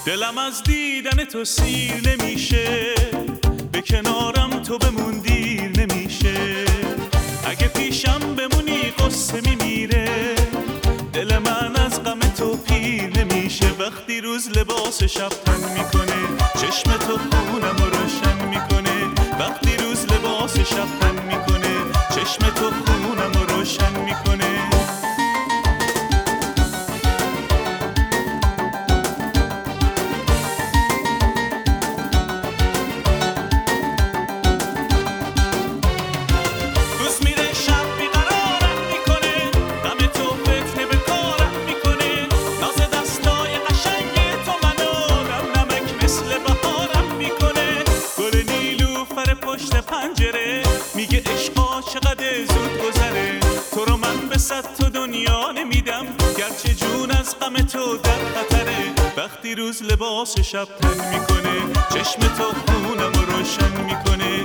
دلم از دیدن تو سیر نمیشه، به کنارم تو بمون دیر نمیشه. اگه پیشم بمونی قصه میمیره، دل من از غم تو پیر نمیشه. وقتی روز لباس شب تن میکنه، چشم تو خونم رو روشن میکنه. وقتی روز لباس شب تن میکنه، چشم تو خونم رو روشن میکنه. پشت پنجره میگه عشقا چقدر زود گذره. تو رو من به صد تا دنیا نمیدم، گرچه جون از غم تو در خطره. وقتی روز لباس شب تن میکنه، چشم تو خونم رو روشن میکنه.